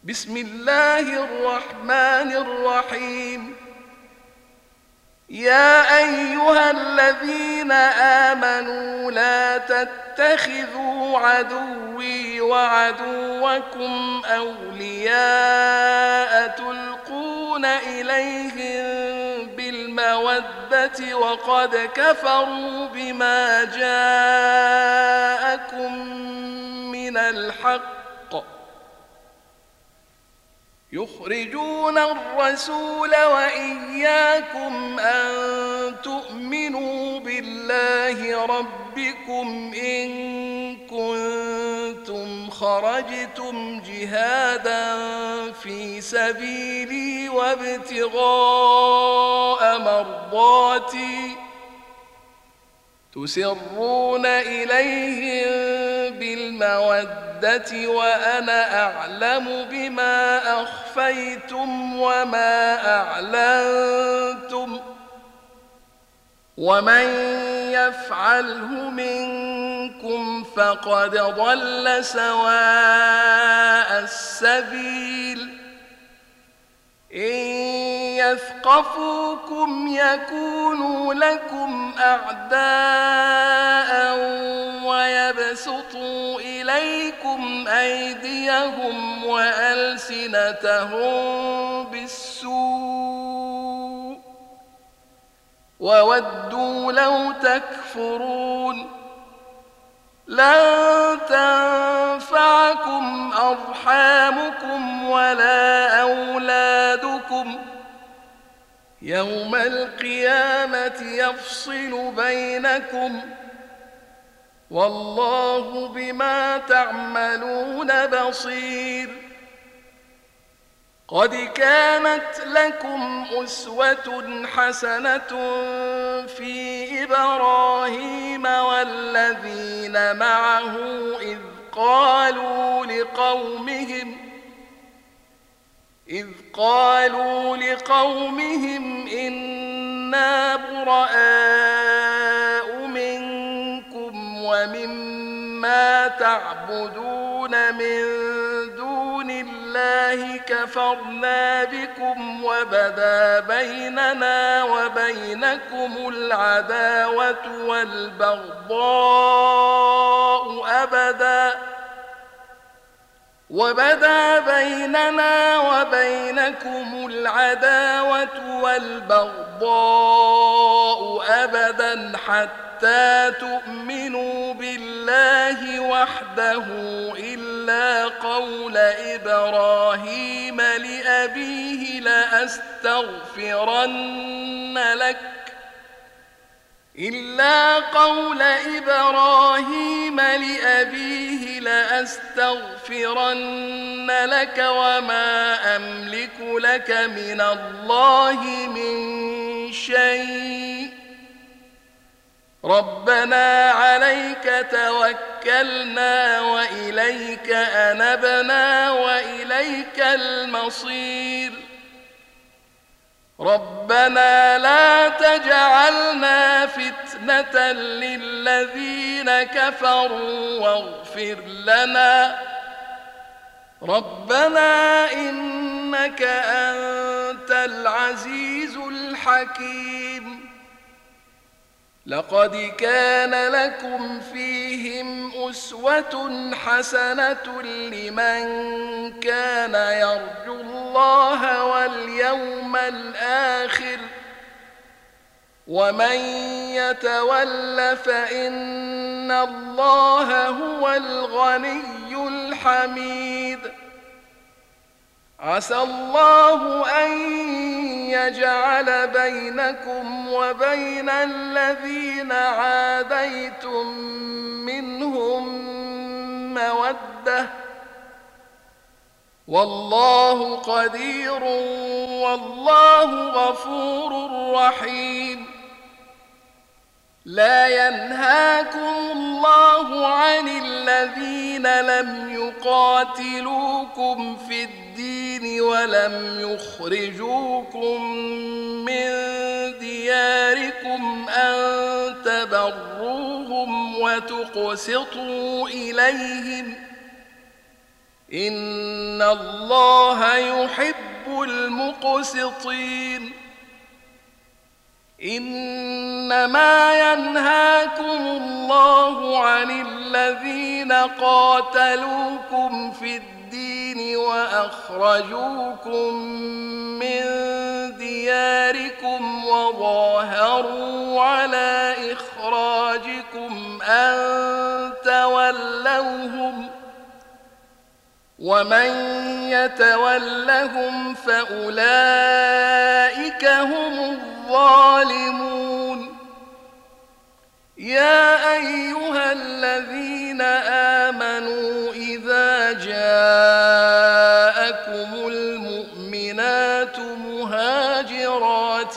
بسم الله الرحمن الرحيم. يا أيها الذين آمنوا لا تتخذوا عدوي وعدوكم أولياء تلقون إليهم بالمودة وقد كفروا بما جاءكم من الحق يخرجون الرسول وإياكم أن تؤمنوا بالله ربكم إن كنتم خرجتم جهادا في سبيلي وابتغاء مرضاتي تسرون إليهم بالمودة وأنا أعلم بما أخفيتم وما أعلنتم ومن يفعله منكم فقد ضل سواء السبيل. إن يثقفوكم يكونوا لكم أعداء ويبسطوا إليكم أيديهم وألسنتهم بالسوء وودوا لو تكفرون. لن تنفعكم أرحامكم ولا أولادكم يوم القيامة يفصل بينكم والله بما تعملون بصير. قد كانت لكم أسوة حسنة في إبراهيم والذين معه إذ قالوا لقومهم إنا براء منكم ومما تعبدون من دون الله كفرنا بكم وبدا بيننا وبينكم العداوة والبغضاء أبدا حتى تؤمنوا بالله وحده إلا قول إبراهيم لأبيه لأستغفرن لك وما أملك لك من الله من شيء ربنا عليك توكلنا وإليك أنبنا وإليك المصير. ربنا لا تجعلنا فتنة للذين كفروا واغفر لنا ربنا إنك أنت العزيز الحكيم. لقد كان لكم فيهم أسوة حسنة لمن كان يرجو الله واليوم الآخر ومن يتول فإن الله هو الغني الحميد. عسى الله أن يجعل بينكم وبين الذين عاديتم منهم مودة والله قدير والله غفور رحيم. لا ينهاكم الله عن الذين لم يقاتلوكم في الدين ولم يخرجوكم من دياركم أن تبروهم وتقسطوا إليهم إن الله يحب المقسطين. إنما ينهاكم الله عن الذين قاتلوكم في الدين وأخرجوكم من دياركم وظاهروا على إخراجكم أن تولوهم، ومن يتولهم فأولئك هم الظالمون. يا أيها الذين آمنوا إذا جاءكم المؤمنات مهاجرات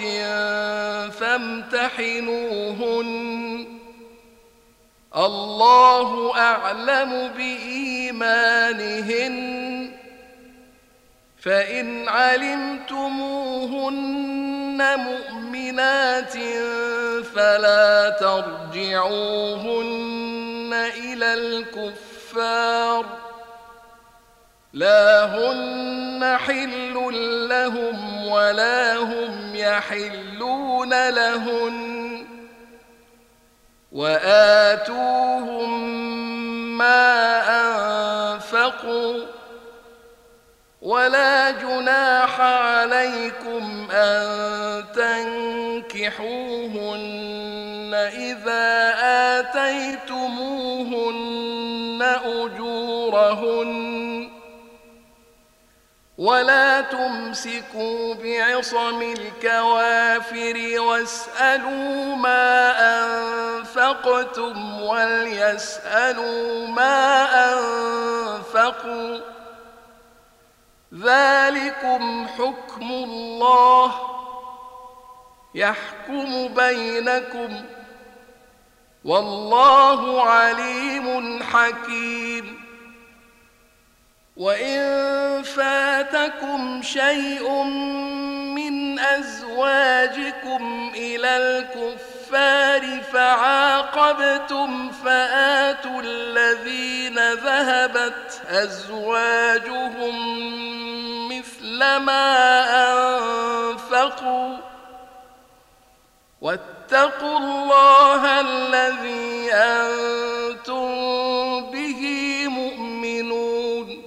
فامتحنوهن، الله أعلم بإيمانهن، فإن علمتموهن مؤمنات فلا ترجعوهن إلى الكفار، لا هن حل لهم ولا هم يحلون لهن، وآتوهم ما أنفقوا، ولا جناح عليكم أن تنكحوهن إذا آتيتموهن أجورهن، ولا تمسكوا بعصم الكوافر واسألوا ما أنفقتم وليسألوا ما أنفقوا، ذلكم حكم الله يحكم بينكم، والله عليم حكيم. وإن فاتكم شيء من أزواجكم إلى الكفار فعاقبتم فآتوا الذين ذهبت أزواجهم مثل ما أنفقوا، واتقوا الله الذي أنتم به مؤمنون.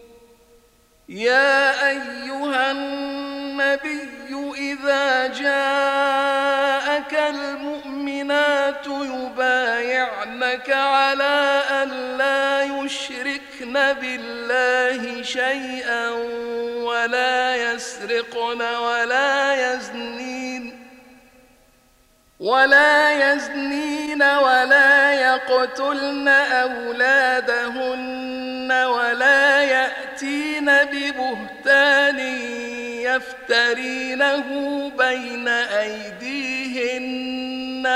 يا أيها النبي إذا جاءك المؤمنات يبايعنك على أن لا يشركن بالله شيئا ولا يسرقن ولا يزنين ولا يقتلن أولادهن ولا يأتين ببهتان يفترينه بين أيديهن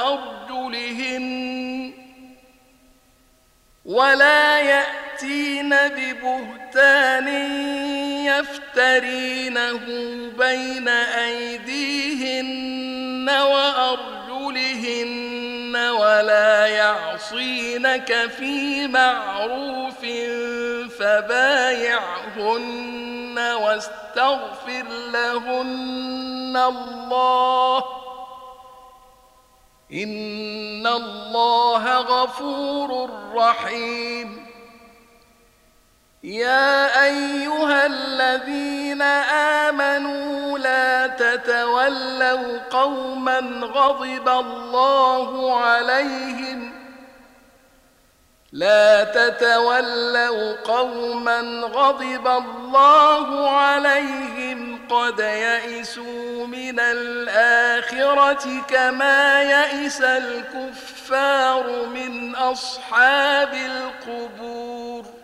وأرجلهن ولا يعصينك في معروف فبايعهن واستغفر لهن الله، إن الله غفور رحيم. يا أيها الذين آمنوا لا تتولوا قوما غضب الله عليهم قد يئسوا من الآخرة كما يئس الكفار من أصحاب القبور.